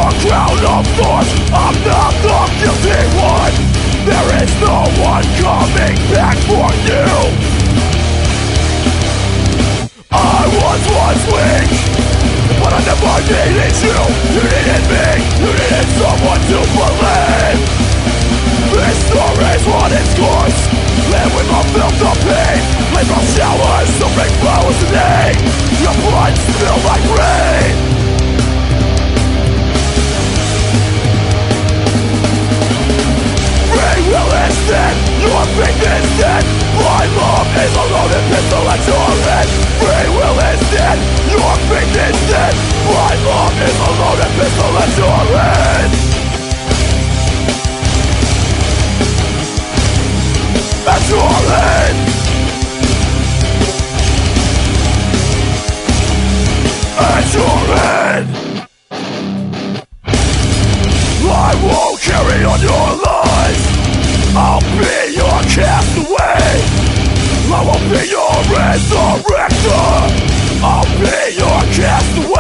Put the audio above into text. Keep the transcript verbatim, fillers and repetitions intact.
your crown of thorns. I'm not the guilty one. There is no one coming back for you. I was once weak, but I never needed you. You needed me, you needed someone to believe. This story's run its course. Live with my filth of pain. Play from showers to bring flowers today. Your blood spilled like rain. Free will is dead, your faith is dead. My love is a loaded pistol at your head. Free will is dead, your faith is dead. My love is a loaded pistol at your head. At your head. At your head. I won't carry on your lies. I'll be your castaway. I will be your resurrector. I'll be your castaway.